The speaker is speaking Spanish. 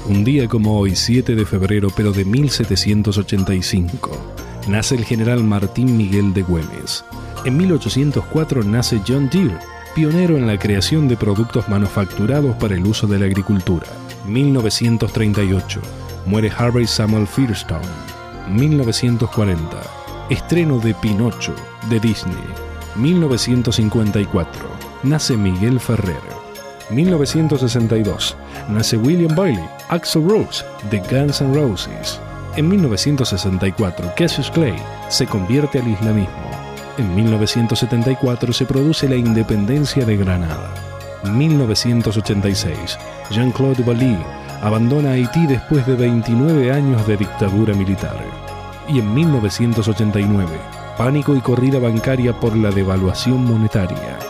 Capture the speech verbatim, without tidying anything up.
Un día como hoy, siete de febrero, pero de mil setecientos ochenta y cinco, nace el general Martín Miguel de Güemes. En mil ochocientos cuatro nace John Deere, pionero en la creación de productos manufacturados para el uso de la agricultura. mil novecientos treinta y ocho, muere Harvey Samuel Firestone. mil novecientos cuarenta, estreno de Pinocho, de Disney. mil novecientos cincuenta y cuatro, nace Miguel Ferrer. mil novecientos sesenta y dos, nace William Bailey, Axl Rose, de Guns N' Roses. En mil novecientos sesenta y cuatro, Cassius Clay se convierte al islamismo. En mil novecientos setenta y cuatro se produce la independencia de Granada. mil novecientos ochenta y seis, Jean-Claude Duvalier abandona Haití después de veintinueve años de dictadura militar. Y en mil novecientos ochenta y nueve, pánico y corrida bancaria por la devaluación monetaria.